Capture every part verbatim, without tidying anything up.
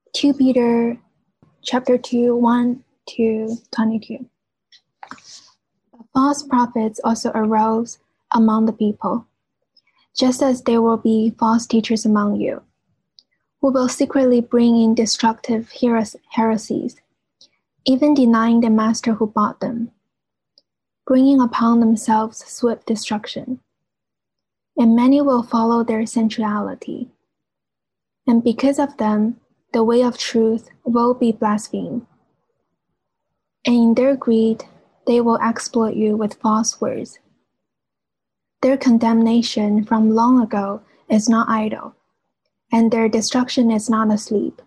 Second Peter chapter two, one to twenty-two. But false prophets also arose among the people, just as there will be false teachers among you, who will secretly bring in destructive heresies, even denying the master who bought them, bringing upon themselves swift destruction. And many will follow their sensuality, and because of them, the way of truth will be blasphemed. And in their greed, they will exploit you with false words. Their condemnation from long ago is not idle, and their destruction is not asleep.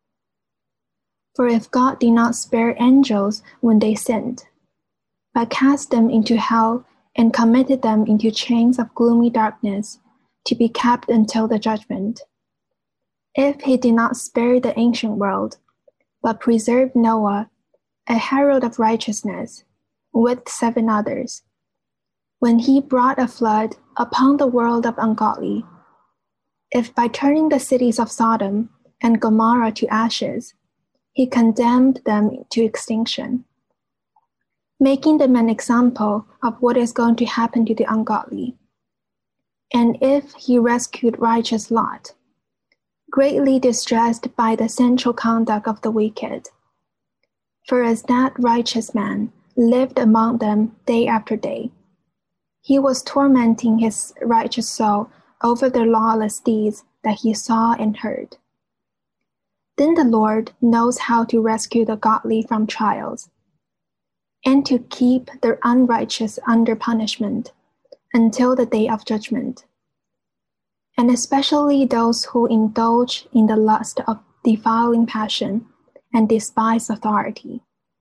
For if God did not spare angels when they sinned, but cast them into hell and committed them into chains of gloomy darkness to be kept until the judgment, if he did not spare the ancient world, but preserved Noah, a herald of righteousness, with seven others, when he brought a flood upon the world of ungodly, if by turning the cities of Sodom and Gomorrah to ashes, he condemned them to extinction, making them an example of what is going to happen to the ungodly. And if he rescued righteous Lot, greatly distressed by the sensual conduct of the wicked, for as that righteous man lived among them day after day, he was tormenting his righteous soul over the lawless deeds that he saw and heard. Then the Lord knows how to rescue the godly from trials, and to keep the unrighteous under punishment until the day of judgment, and especially those who indulge in the lust of defiling passion and despise authority.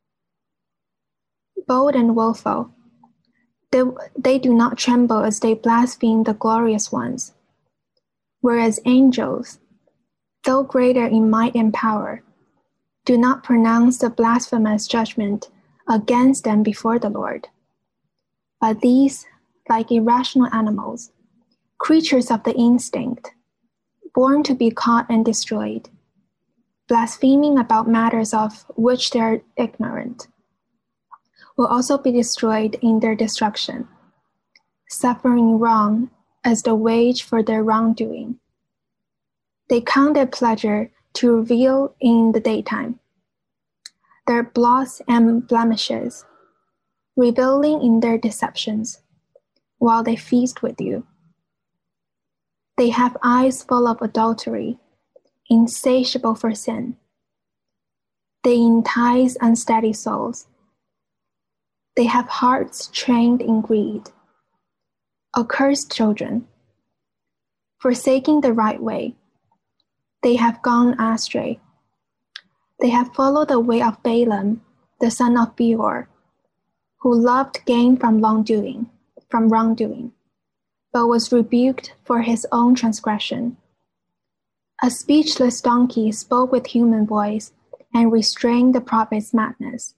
Bold and willful, they, they do not tremble as they blaspheme the glorious ones, whereas angels, though greater in might and power, do not pronounce the blasphemous judgment against them before the Lord. But these, like irrational animals, creatures of the instinct, born to be caught and destroyed, blaspheming about matters of which they are ignorant, will also be destroyed in their destruction, suffering wrong as the wage for their wrongdoing. They count it pleasure to reveal in the daytime their blots and blemishes, revealing in their deceptions, while they feast with you. They have eyes full of adultery, insatiable for sin. They entice unsteady souls. They have hearts trained in greed. Accursed children, forsaking the right way, they have gone astray. They have followed the way of Balaam, the son of Beor, who loved gain from wrongdoing, from wrongdoing, but was rebuked for his own transgression. A speechless donkey spoke with human voice and restrained the prophet's madness.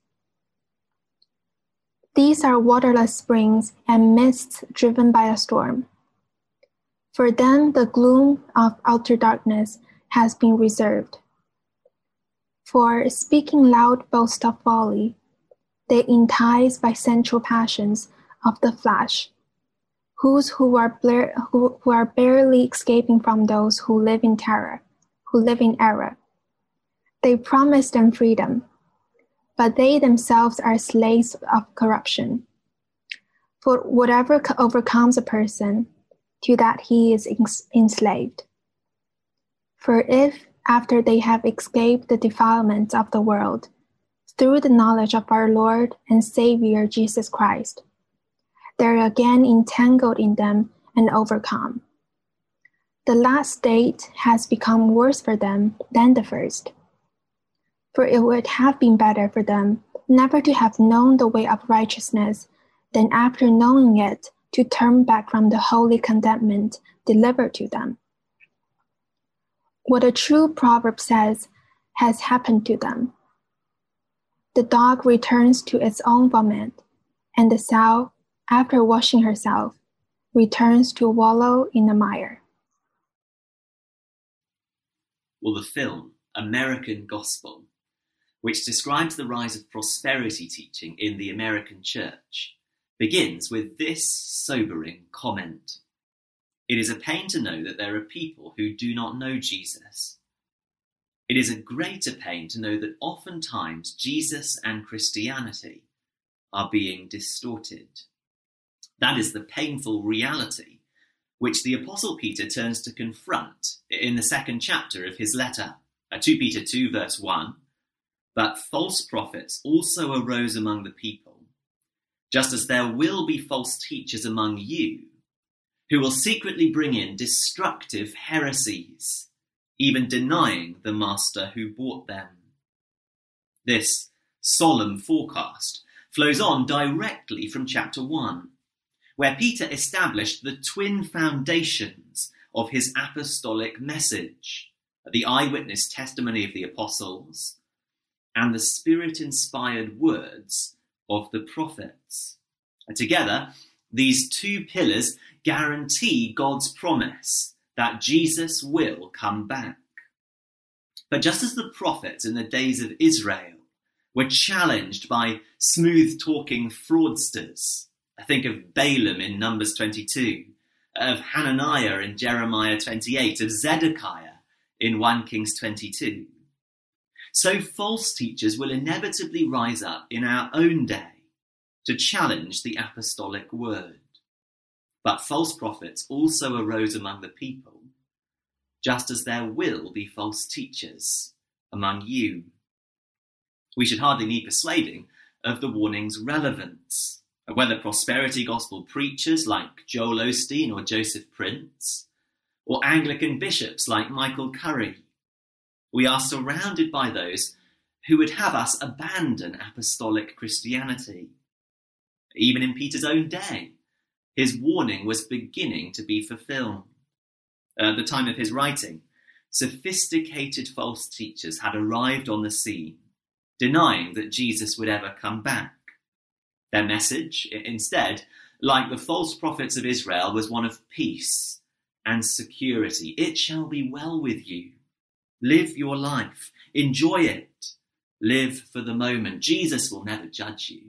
These are waterless springs and mists driven by a storm. For them the gloom of outer darkness has been reserved. For speaking loud boast of folly, they entice by sensual passions of the flesh, whose who are, bla- who, who are barely escaping from those who live in terror, who live in error. They promise them freedom, but they themselves are slaves of corruption. For whatever overcomes a person, to that he is enslaved. For if, after they have escaped the defilements of the world, through the knowledge of our Lord and Savior Jesus Christ, they are again entangled in them and overcome, the last state has become worse for them than the first. For it would have been better for them never to have known the way of righteousness than after knowing it to turn back from the holy commandment delivered to them. What a true proverb says has happened to them. The dog returns to its own vomit, and the sow, after washing herself, returns to wallow in the mire. Well, the film American Gospel, which describes the rise of prosperity teaching in the American church, begins with this sobering comment. It is a pain to know that there are people who do not know Jesus. It is a greater pain to know that oftentimes Jesus and Christianity are being distorted. That is the painful reality which the Apostle Peter turns to confront in the second chapter of his letter, Second Peter two, verse one. But false prophets also arose among the people, just as there will be false teachers among you, who will secretly bring in destructive heresies, even denying the master who bought them. This solemn forecast flows on directly from chapter one, where Peter established the twin foundations of his apostolic message, the eyewitness testimony of the apostles and the Spirit-inspired words of the prophets. And together, these two pillars guarantee God's promise that Jesus will come back. But just as the prophets in the days of Israel were challenged by smooth-talking fraudsters, I think of Balaam in Numbers twenty-two, of Hananiah in Jeremiah twenty-eight, of Zedekiah in First Kings twenty-two. So false teachers will inevitably rise up in our own day to challenge the apostolic word. But false prophets also arose among the people, just as there will be false teachers among you. We should hardly need persuading of the warning's relevance, whether prosperity gospel preachers like Joel Osteen or Joseph Prince, or Anglican bishops like Michael Curry. We are surrounded by those who would have us abandon apostolic Christianity. Even in Peter's own day, his warning was beginning to be fulfilled. At the time of his writing, sophisticated false teachers had arrived on the scene, denying that Jesus would ever come back. Their message, instead, like the false prophets of Israel, was one of peace and security. It shall be well with you. Live your life. Enjoy it. Live for the moment. Jesus will never judge you.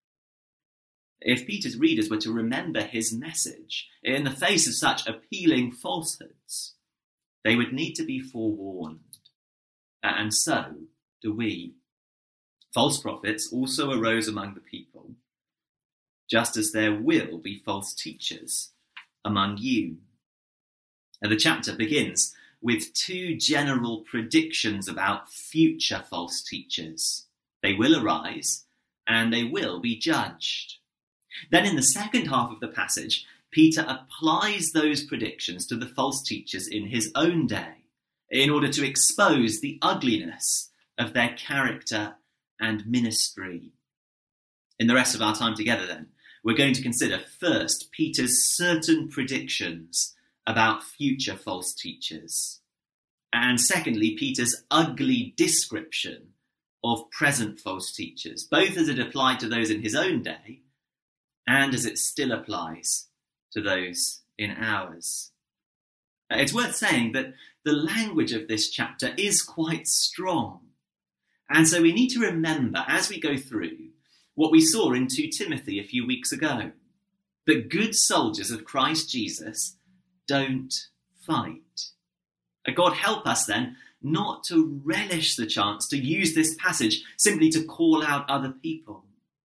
If Peter's readers were to remember his message in the face of such appealing falsehoods, they would need to be forewarned. And so do we. False prophets also arose among the people, just as there will be false teachers among you. And the chapter begins with two general predictions about future false teachers. They will arise and they will be judged. Then in the second half of the passage, Peter applies those predictions to the false teachers in his own day in order to expose the ugliness of their character and ministry. In the rest of our time together then, we're going to consider first Peter's certain predictions about future false teachers, and secondly, Peter's ugly description of present false teachers, both as it applied to those in his own day and as it still applies to those in ours. It's worth saying that the language of this chapter is quite strong, and so we need to remember as we go through what we saw in Second Timothy a few weeks ago, that good soldiers of Christ Jesus don't fight. God help us then not to relish the chance to use this passage simply to call out other people.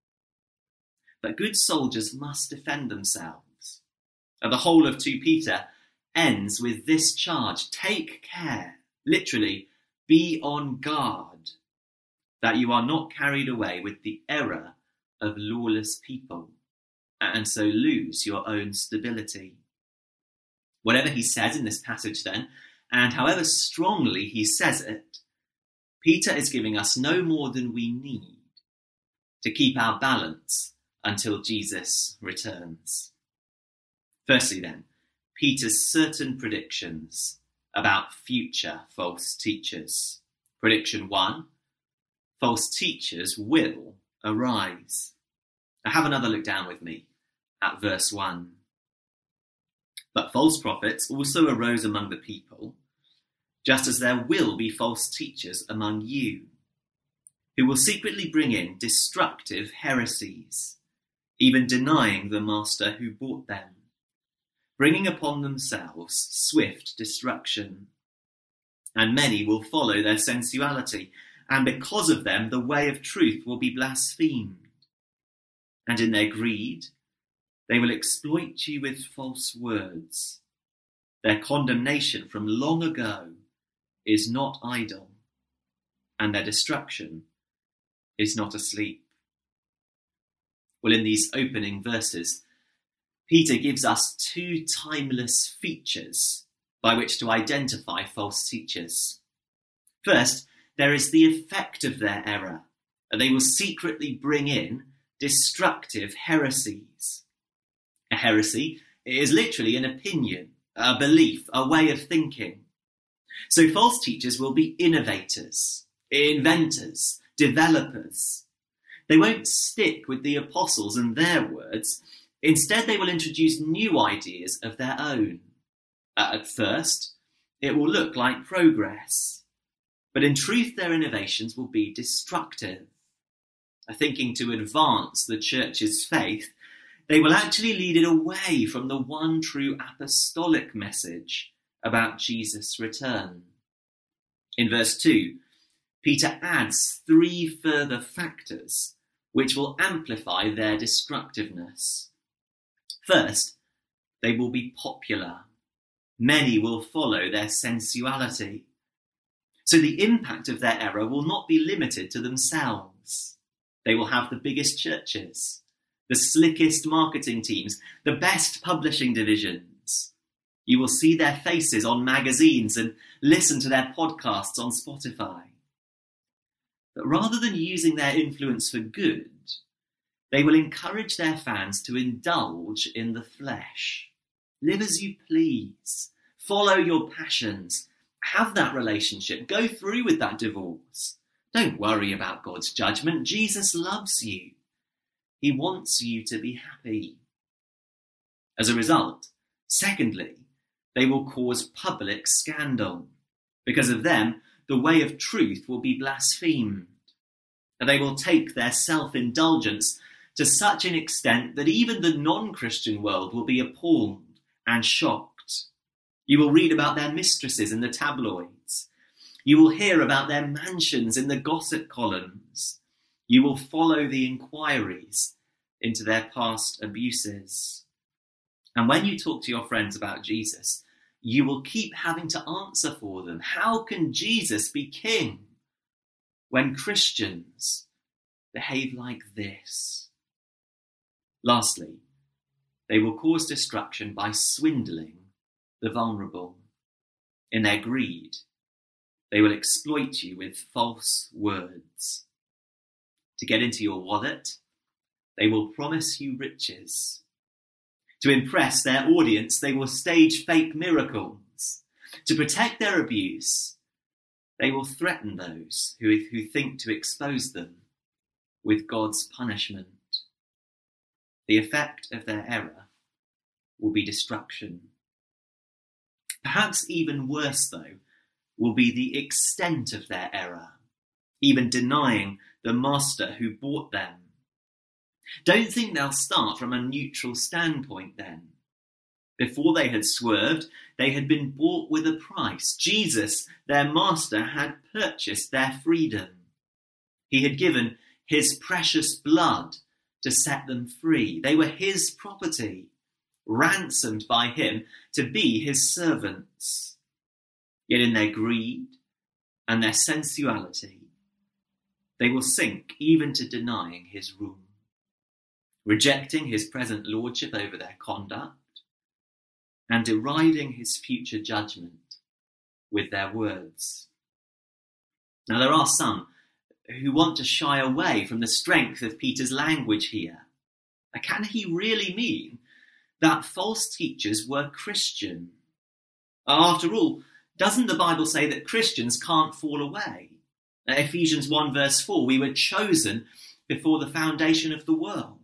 But good soldiers must defend themselves. And the whole of Second Peter ends with this charge: take care, literally, be on guard, that you are not carried away with the error of lawless people, and so lose your own stability. Whatever he says in this passage then, and however strongly he says it, Peter is giving us no more than we need to keep our balance until Jesus returns. Firstly then, Peter's certain predictions about future false teachers. Prediction one, false teachers will arise. Now have another look down with me at verse one. But false prophets also arose among the people, just as there will be false teachers among you, who will secretly bring in destructive heresies, even denying the master who bought them, bringing upon themselves swift destruction. And many will follow their sensuality, and because of them the way of truth will be blasphemed. And in their greed they will exploit you with false words. Their condemnation from long ago is not idle, and their destruction is not asleep. Well, in these opening verses, Peter gives us two timeless features by which to identify false teachers. First, there is the effect of their error, and they will secretly bring in destructive heresies. A heresy is literally an opinion, a belief, a way of thinking. So false teachers will be innovators, inventors, developers. They won't stick with the apostles and their words. Instead, they will introduce new ideas of their own. At first, it will look like progress, but in truth, their innovations will be destructive. Thinking to advance the church's faith, they will actually lead it away from the one true apostolic message about Jesus' return. In verse two, Peter adds three further factors which will amplify their destructiveness. First, they will be popular. Many will follow their sensuality. So the impact of their error will not be limited to themselves. They will have the biggest churches, the slickest marketing teams, the best publishing divisions. You will see their faces on magazines and listen to their podcasts on Spotify. But rather than using their influence for good, they will encourage their fans to indulge in the flesh. Live as you please. Follow your passions. Have that relationship. Go through with that divorce. Don't worry about God's judgment. Jesus loves you. He wants you to be happy. As a result, secondly, they will cause public scandal. Because of them, the way of truth will be blasphemed. And they will take their self-indulgence to such an extent that even the non-Christian world will be appalled and shocked. You will read about their mistresses in the tabloids. You will hear about their mansions in the gossip columns. You will follow the inquiries into their past abuses. And when you talk to your friends about Jesus, you will keep having to answer for them. How can Jesus be king when Christians behave like this? Lastly, they will cause destruction by swindling the vulnerable. In their greed, they will exploit you with false words. To get into your wallet, they will promise you riches. To impress their audience, they will stage fake miracles. To protect their abuse, they will threaten those who, who think to expose them with God's punishment. The effect of their error will be destruction. Perhaps even worse, though, will be the extent of their error, even denying the master who bought them. Don't think they'll start from a neutral standpoint then. Before they had swerved, they had been bought with a price. Jesus, their master, had purchased their freedom. He had given his precious blood to set them free. They were his property, ransomed by him to be his servants. Yet in their greed and their sensuality, they will sink even to denying his rule, rejecting his present lordship over their conduct, and deriding his future judgment with their words. Now, there are some who want to shy away from the strength of Peter's language here. Can he really mean that false teachers were Christian? After all, doesn't the Bible say that Christians can't fall away? Ephesians one verse four, we were chosen before the foundation of the world.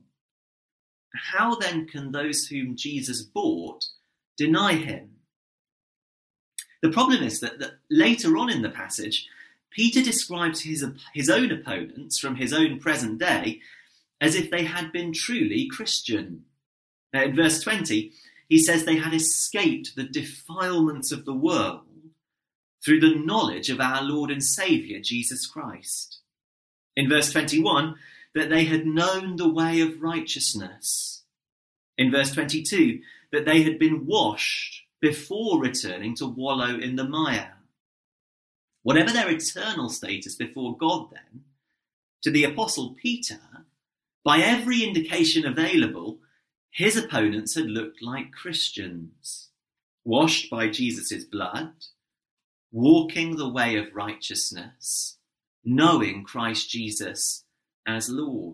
How then can those whom Jesus bought deny him? The problem is that, that later on in the passage, Peter describes his, his own opponents from his own present day as if they had been truly Christian. Now, in verse twenty, he says they had escaped the defilements of the world through the knowledge of our Lord and Saviour, Jesus Christ. In verse twenty-one, that they had known the way of righteousness. In verse twenty-two, that they had been washed before returning to wallow in the mire. Whatever their eternal status before God then, to the Apostle Peter, by every indication available, his opponents had looked like Christians, washed by Jesus' blood, walking the way of righteousness, knowing Christ Jesus as Lord.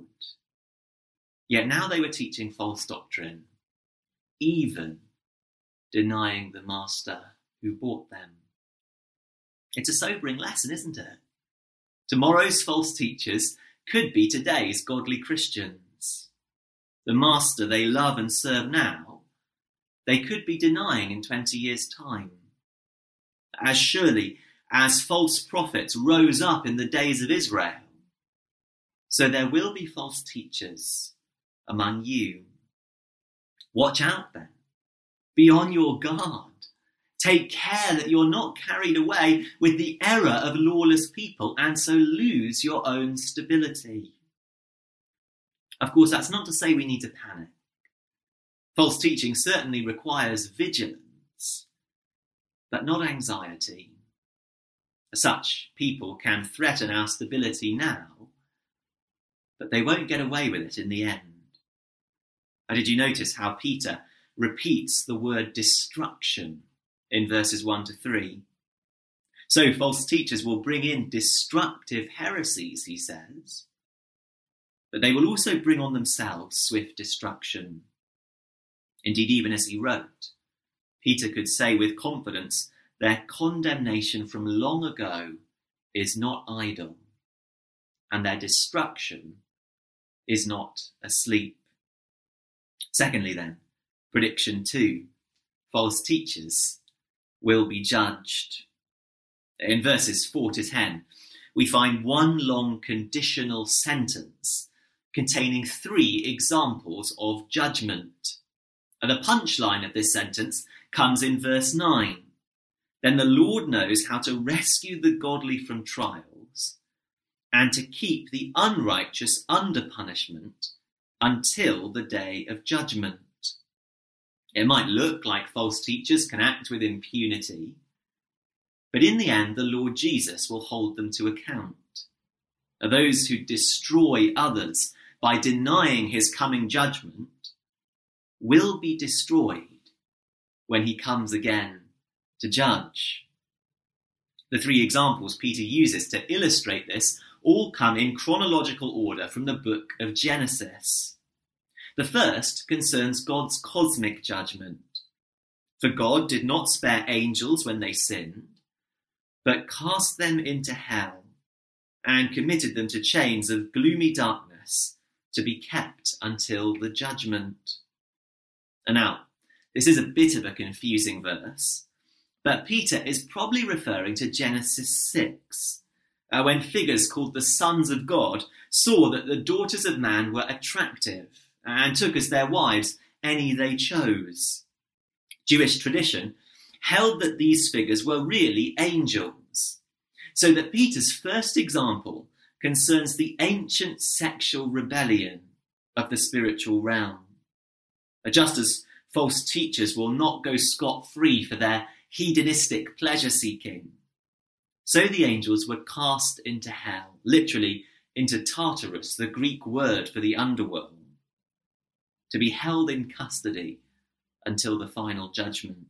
Yet now they were teaching false doctrine, even denying the master who bought them. It's a sobering lesson, isn't it? Tomorrow's false teachers could be today's godly Christians. The master they love and serve now, they could be denying in twenty years' time. As surely as false prophets rose up in the days of Israel, so there will be false teachers among you. Watch out then. Be on your guard. Take care that you're not carried away with the error of lawless people and so lose your own stability. Of course, that's not to say we need to panic. False teaching certainly requires vigilance, but not anxiety. As such, people can threaten our stability now, but they won't get away with it in the end. Now, did you notice how Peter repeats the word destruction in verses one to three? So false teachers will bring in destructive heresies, he says, but they will also bring on themselves swift destruction. Indeed, even as he wrote, Peter could say with confidence, their condemnation from long ago is not idle, and their destruction is not asleep. Secondly then, prediction two, false teachers will be judged. In verses four to ten, we find one long conditional sentence containing three examples of judgment. And the punchline of this sentence comes in verse nine. Then the Lord knows how to rescue the godly from trials and to keep the unrighteous under punishment until the day of judgment. It might look like false teachers can act with impunity, but in the end, the Lord Jesus will hold them to account. Those who destroy others by denying his coming judgment will be destroyed when he comes again to judge. The three examples Peter uses to illustrate this all come in chronological order from the book of Genesis. The first concerns God's cosmic judgment. For God did not spare angels when they sinned, but cast them into hell and committed them to chains of gloomy darkness to be kept until the judgment. And now, this is a bit of a confusing verse, but Peter is probably referring to Genesis six, uh, when figures called the sons of God saw that the daughters of man were attractive and took as their wives any they chose. Jewish tradition held that these figures were really angels, so that Peter's first example concerns the ancient sexual rebellion of the spiritual realm. Just as false teachers will not go scot-free for their hedonistic pleasure-seeking, so the angels were cast into hell, literally into Tartarus, the Greek word for the underworld, to be held in custody until the final judgment.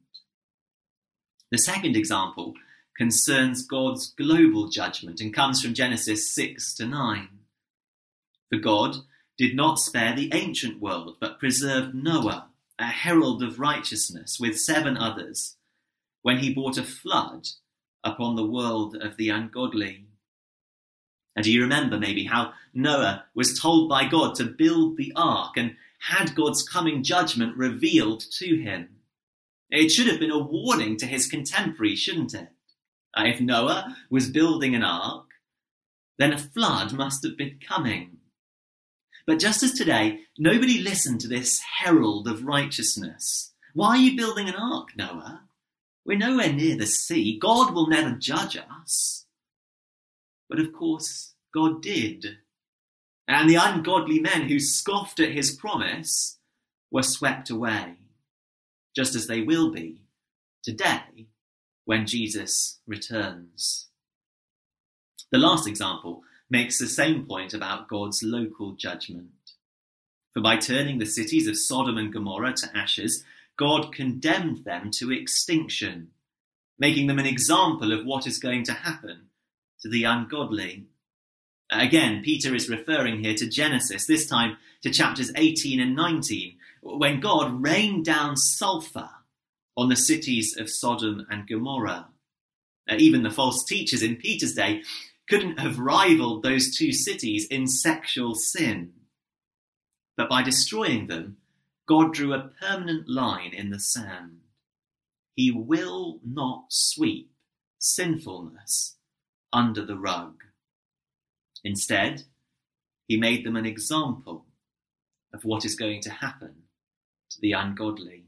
The second example concerns God's global judgment and comes from Genesis six to nine. For God did not spare the ancient world, but preserved Noah, a herald of righteousness, with seven others, when he brought a flood upon the world of the ungodly. And do you remember maybe how Noah was told by God to build the ark and had God's coming judgment revealed to him? It should have been a warning to his contemporaries, shouldn't it? Uh, if Noah was building an ark, then a flood must have been coming. But just as today, nobody listened to this herald of righteousness. Why are you building an ark, Noah? We're nowhere near the sea. God will never judge us. But of course, God did. And the ungodly men who scoffed at his promise were swept away, just as they will be today when Jesus returns. The last example makes the same point about God's local judgment. For by turning the cities of Sodom and Gomorrah to ashes, God condemned them to extinction, making them an example of what is going to happen to the ungodly. Again, Peter is referring here to Genesis, this time to chapters eighteen and nineteen, when God rained down sulfur on the cities of Sodom and Gomorrah. Uh, even the false teachers in Peter's day couldn't have rivaled those two cities in sexual sin. But by destroying them, God drew a permanent line in the sand. He will not sweep sinfulness under the rug. Instead, he made them an example of what is going to happen to the ungodly.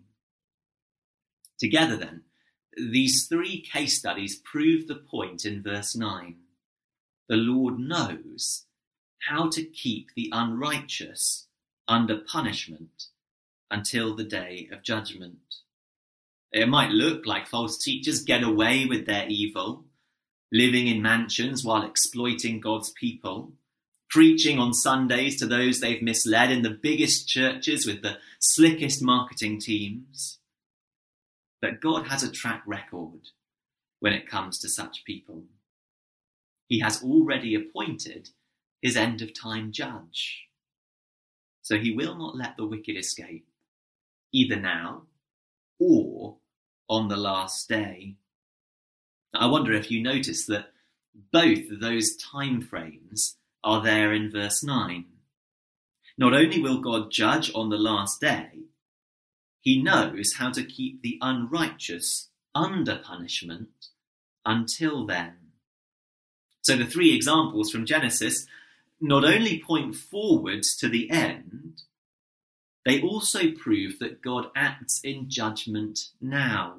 Together then, these three case studies prove the point in verse nine. The Lord knows how to keep the unrighteous under punishment until the day of judgment. It might look like false teachers get away with their evil, living in mansions while exploiting God's people, preaching on Sundays to those they've misled in the biggest churches with the slickest marketing teams. But God has a track record when it comes to such people. He has already appointed his end-of-time judge. So he will not let the wicked escape, either now or on the last day. I wonder if you notice that both those time frames are there in verse nine. Not only will God judge on the last day, he knows how to keep the unrighteous under punishment until then. So the three examples from Genesis not only point forwards to the end, they also prove that God acts in judgment now.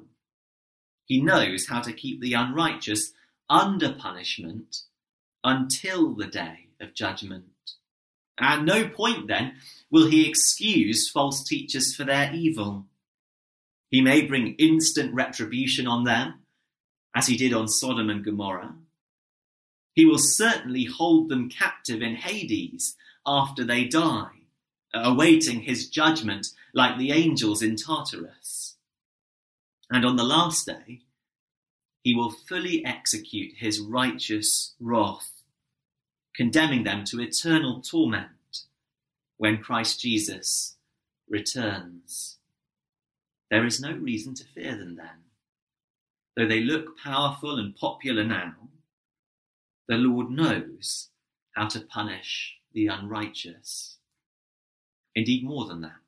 He knows how to keep the unrighteous under punishment until the day of judgment. At no point then will he excuse false teachers for their evil. He may bring instant retribution on them, as he did on Sodom and Gomorrah. He will certainly hold them captive in Hades after they die, awaiting his judgment like the angels in Tartarus. And on the last day, he will fully execute his righteous wrath, condemning them to eternal torment when Christ Jesus returns. There is no reason to fear them then. Though they look powerful and popular now, the Lord knows how to punish the unrighteous. Indeed, more than that,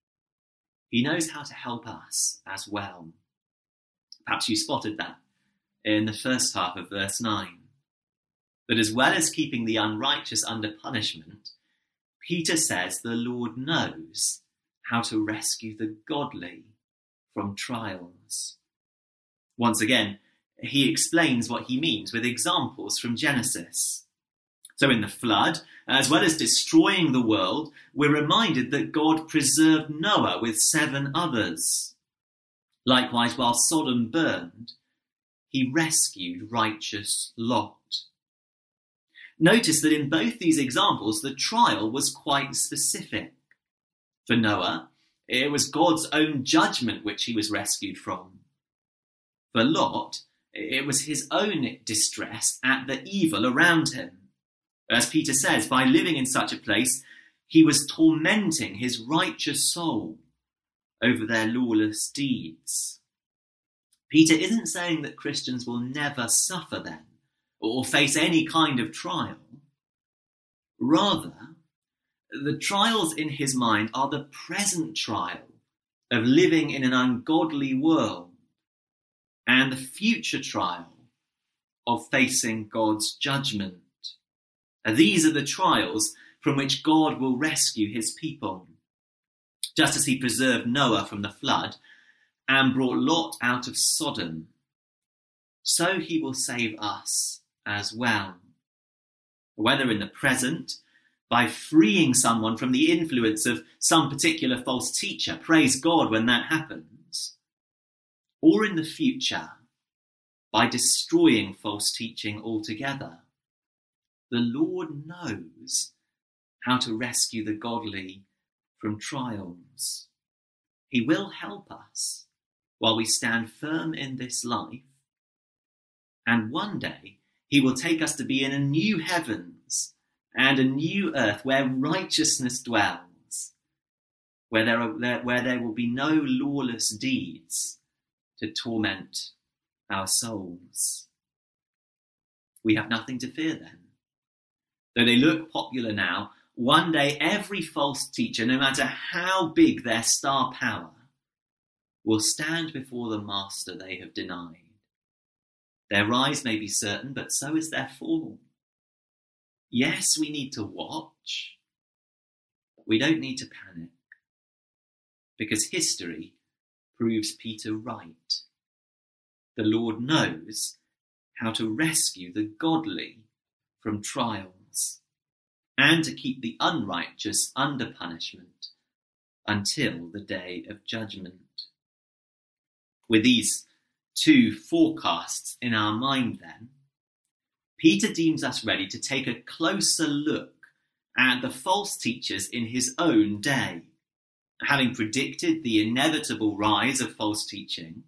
he knows how to help us as well. Perhaps you spotted that in the first half of verse nine. That as well as keeping the unrighteous under punishment, Peter says the Lord knows how to rescue the godly from trials. Once again, he explains what he means with examples from Genesis. So in the flood, as well as destroying the world, we're reminded that God preserved Noah with seven others. Likewise, while Sodom burned, he rescued righteous Lot. Notice that in both these examples, the trial was quite specific. For Noah, it was God's own judgment which he was rescued from. For Lot, it was his own distress at the evil around him. As Peter says, by living in such a place, he was tormenting his righteous soul over their lawless deeds. Peter isn't saying that Christians will never suffer then, or face any kind of trial. Rather, the trials in his mind are the present trial of living in an ungodly world and the future trial of facing God's judgment. And these are the trials from which God will rescue his people. Just as he preserved Noah from the flood and brought Lot out of Sodom, so he will save us as well. Whether in the present, by freeing someone from the influence of some particular false teacher, praise God when that happens, or in the future, by destroying false teaching altogether, the Lord knows how to rescue the godly from trials. He will help us while we stand firm in this life, and one day he will take us to be in a new heavens and a new earth where righteousness dwells, where there, are, there, where there will be no lawless deeds to torment our souls. We have nothing to fear then. Though they look popular now, one day every false teacher, no matter how big their star power, will stand before the master they have denied. Their rise may be certain, but so is their fall. Yes, we need to watch, but we don't need to panic, because history proves Peter right. The Lord knows how to rescue the godly from trials and to keep the unrighteous under punishment until the day of judgment. With these two forecasts in our mind then, Peter deems us ready to take a closer look at the false teachers in his own day. Having predicted the inevitable rise of false teaching,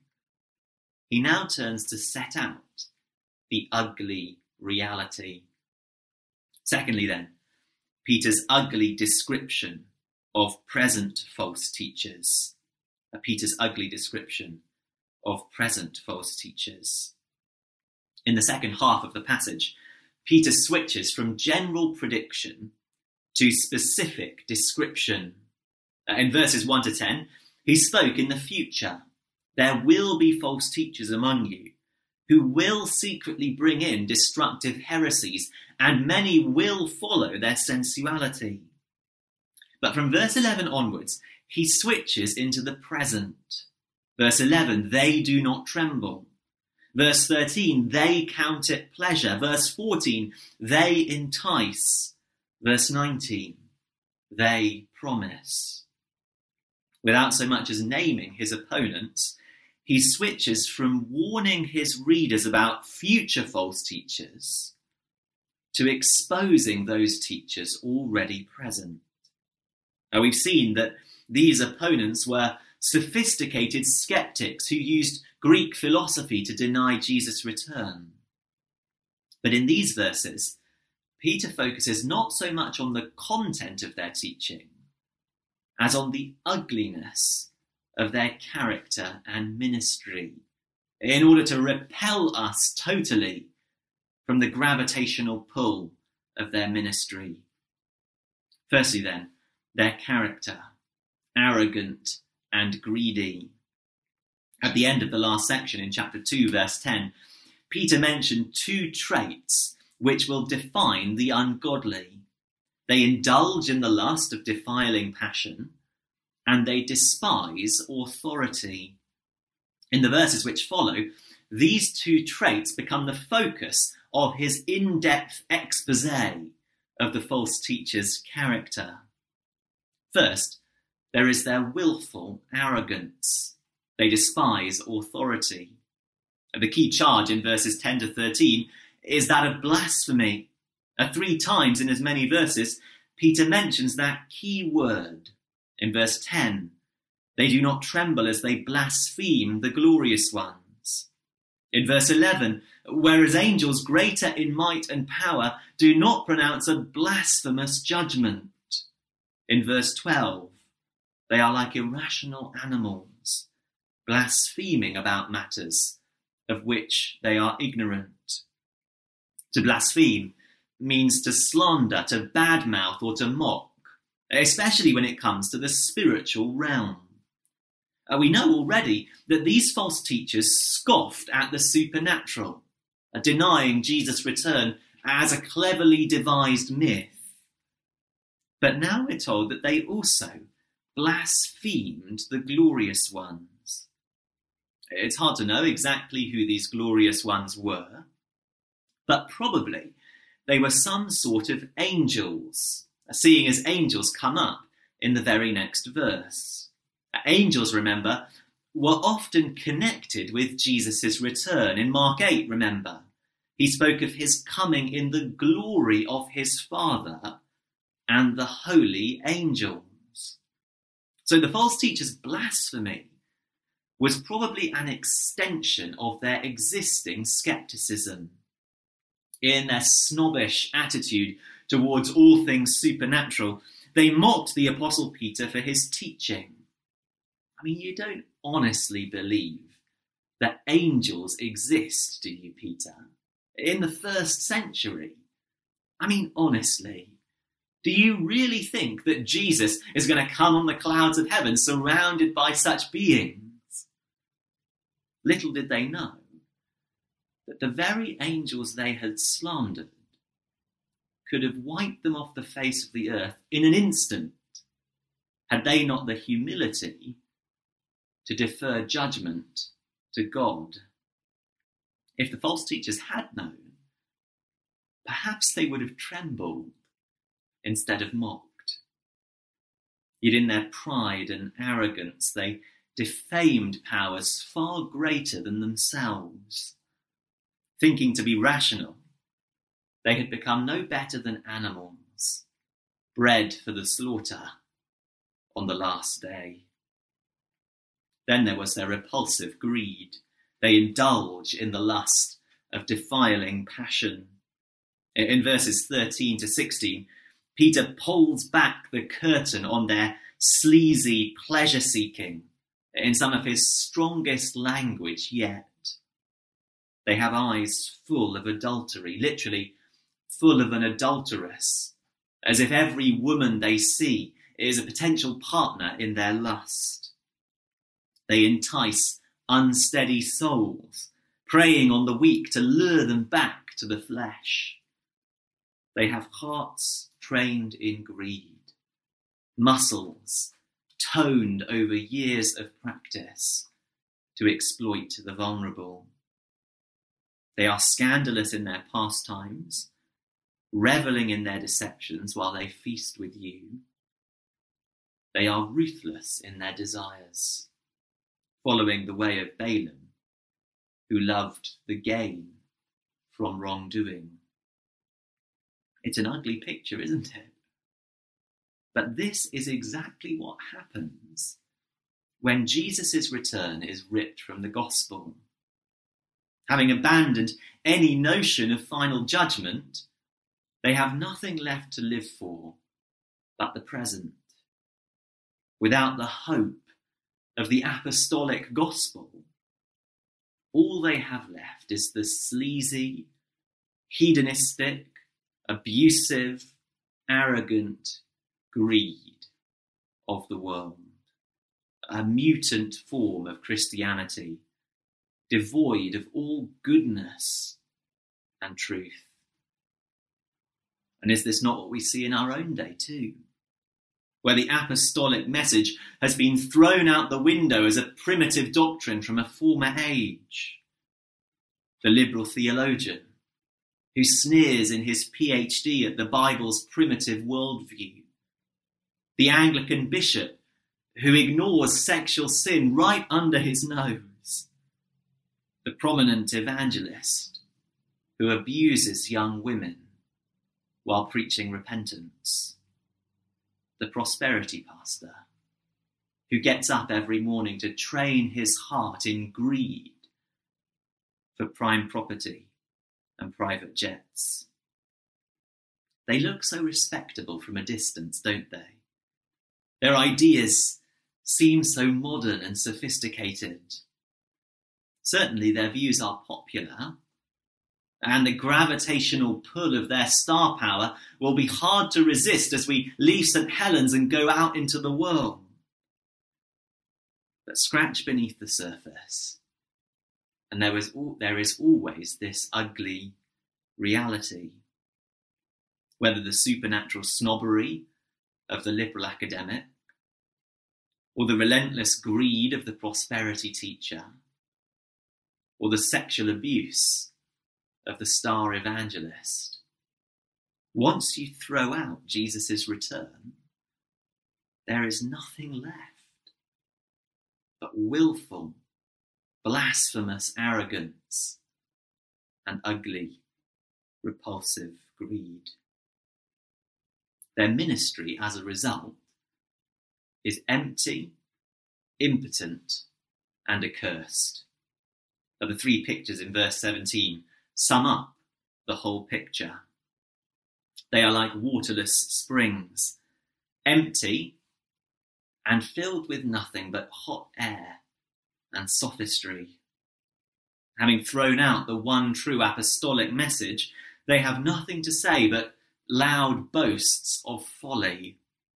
he now turns to set out the ugly reality. Secondly then, Peter's ugly description of present false teachers. Uh, Peter's ugly description of present false teachers. In the second half of the passage, Peter switches from general prediction to specific description. Uh, in verses one to ten, he spoke in the future. There will be false teachers among you who will secretly bring in destructive heresies, and many will follow their sensuality. But from verse eleven onwards, he switches into the present. Verse eleven, they do not tremble. Verse thirteen, they count it pleasure. Verse fourteen, they entice. Verse nineteen, they promise. Without so much as naming his opponents, he switches from warning his readers about future false teachers to exposing those teachers already present. Now, we've seen that these opponents were sophisticated skeptics who used Greek philosophy to deny Jesus' return. But in these verses, Peter focuses not so much on the content of their teaching as on the ugliness of their character and ministry, in order to repel us totally from the gravitational pull of their ministry. Firstly then, their character, arrogant and greedy. At the end of the last section in chapter two, verse ten, Peter mentioned two traits which will define the ungodly. They indulge in the lust of defiling passion, and they despise authority. In the verses which follow, these two traits become the focus of his in-depth expose of the false teacher's character. First, there is their willful arrogance. They despise authority. The key charge in verses ten to thirteen is that of blasphemy. Uh, three times in as many verses, Peter mentions that key word. In verse ten, they do not tremble as they blaspheme the glorious ones. In verse eleven, whereas angels greater in might and power do not pronounce a blasphemous judgment. In verse twelve, they are like irrational animals, blaspheming about matters of which they are ignorant. To blaspheme means to slander, to badmouth, or to mock, especially when it comes to the spiritual realm. Uh, we know already that these false teachers scoffed at the supernatural, uh, denying Jesus' return as a cleverly devised myth. But now we're told that they also blasphemed the glorious ones. It's hard to know exactly who these glorious ones were, but probably they were some sort of angels, seeing as angels come up in the very next verse. Angels, remember, were often connected with Jesus' return. In Mark eight, remember, he spoke of his coming in the glory of his Father and the holy angels. So the false teachers' blasphemy was probably an extension of their existing skepticism. In their snobbish attitude towards all things supernatural, they mocked the Apostle Peter for his teaching. I mean, you don't honestly believe that angels exist, do you, Peter? In the first century? I mean, honestly, do you really think that Jesus is going to come on the clouds of heaven surrounded by such beings? Little did they know that the very angels they had slandered could have wiped them off the face of the earth in an instant, had they not the humility to defer judgment to God. If the false teachers had known, perhaps they would have trembled instead of mocked. Yet in their pride and arrogance, they defamed powers far greater than themselves. Thinking to be rational, they had become no better than animals, bred for the slaughter on the last day. Then there was their repulsive greed. They indulge in the lust of defiling passion. In verses thirteen to sixteen, Peter pulls back the curtain on their sleazy pleasure-seeking in some of his strongest language yet. They have eyes full of adultery, literally full of an adulteress, as if every woman they see is a potential partner in their lust. They entice unsteady souls, preying on the weak to lure them back to the flesh. They have hearts trained in greed, muscles toned over years of practice to exploit the vulnerable. They are scandalous in their pastimes, reveling in their deceptions while they feast with you. They are ruthless in their desires, following the way of Balaam, who loved the gain from wrongdoing. It's an ugly picture, isn't it? But this is exactly what happens when Jesus' return is ripped from the gospel. Having abandoned any notion of final judgment, they have nothing left to live for but the present. Without the hope of the apostolic gospel, all they have left is the sleazy, hedonistic, abusive, arrogant greed of the world, a mutant form of Christianity, devoid of all goodness and truth. And is this not what we see in our own day too? Where the apostolic message has been thrown out the window as a primitive doctrine from a former age. The liberal theologian who sneers in his PhD at the Bible's primitive worldview. The Anglican bishop who ignores sexual sin right under his nose. The prominent evangelist who abuses young women while preaching repentance. The prosperity pastor who gets up every morning to train his heart in greed for prime property and private jets. They look so respectable from a distance, don't they? Their ideas seem so modern and sophisticated. Certainly their views are popular, and the gravitational pull of their star power will be hard to resist as we leave Saint Helens and go out into the world. But scratch beneath the surface, and there was all, there is always this ugly reality. Whether the supernatural snobbery of the liberal academic, or the relentless greed of the prosperity teacher, or the sexual abuse of the star evangelist, once you throw out Jesus' return, there is nothing left but willful, blasphemous arrogance and ugly, repulsive greed. Their ministry, as a result, is empty, impotent, and accursed. But the three pictures in verse seventeen sum up the whole picture. They are like waterless springs, empty and filled with nothing but hot air and sophistry. Having thrown out the one true apostolic message, they have nothing to say but loud boasts of folly.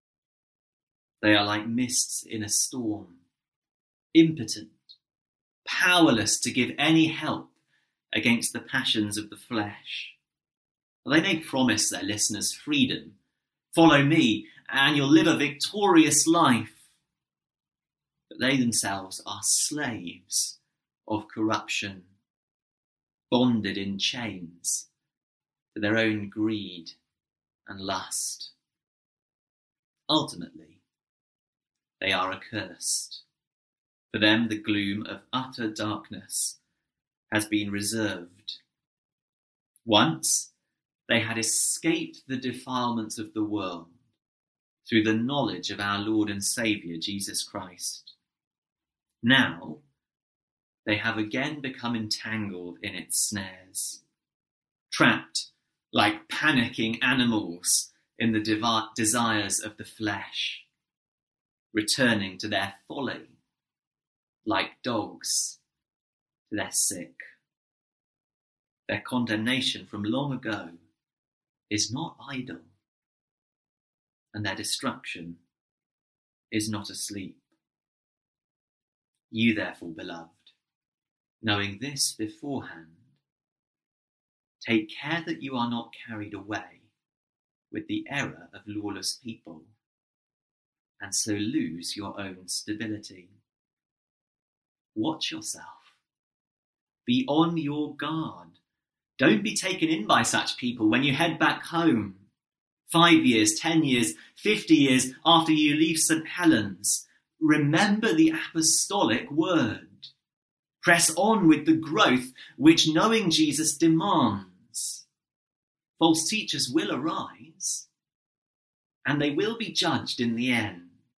They are like mists in a storm, impotent, powerless to give any help against the passions of the flesh. They may promise their listeners freedom. Follow me and you'll live a victorious life. But they themselves are slaves of corruption, bonded in chains to their own greed and lust. Ultimately, they are accursed. For them, the gloom of utter darkness has been reserved. Once, they had escaped the defilements of the world through the knowledge of our Lord and Saviour, Jesus Christ. Now, they have again become entangled in its snares, trapped like panicking animals in the devi- desires of the flesh, returning to their folly like dogs to their sick. Their condemnation from long ago is not idle, and their destruction is not asleep. You therefore, beloved, knowing this beforehand, take care that you are not carried away with the error of lawless people, and so lose your own stability. Watch yourself. Be on your guard. Don't be taken in by such people when you head back home. Five years, ten years, fifty years after you leave Saint Helens, remember the apostolic word. Press on with the growth which knowing Jesus demands. False teachers will arise, and they will be judged in the end.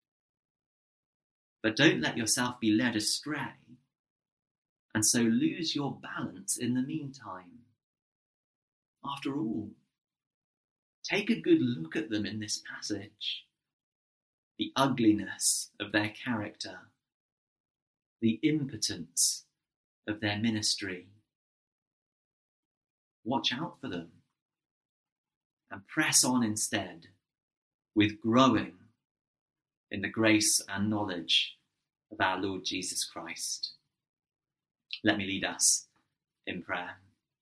But don't let yourself be led astray, and so lose your balance in the meantime. After all, take a good look at them in this passage. The ugliness of their character, the impotence of their ministry. Watch out for them and press on instead with growing in the grace and knowledge of our Lord Jesus Christ. Let me lead us in prayer.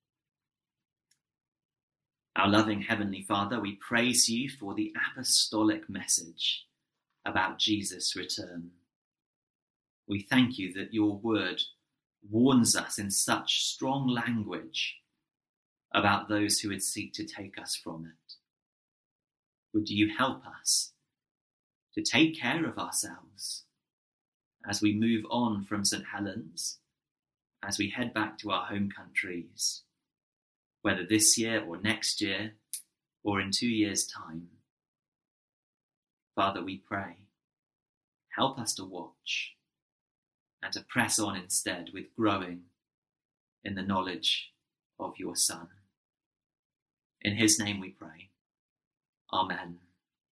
Our loving Heavenly Father, we praise you for the apostolic message about Jesus' return. We thank you that your word warns us in such strong language about those who would seek to take us from it. Would you help us to take care of ourselves as we move on from Saint Helens, as we head back to our home countries, whether this year or next year or in two years' time. Father, we pray, help us to watch and to press on instead with growing in the knowledge of your Son. In his name we pray. Amen.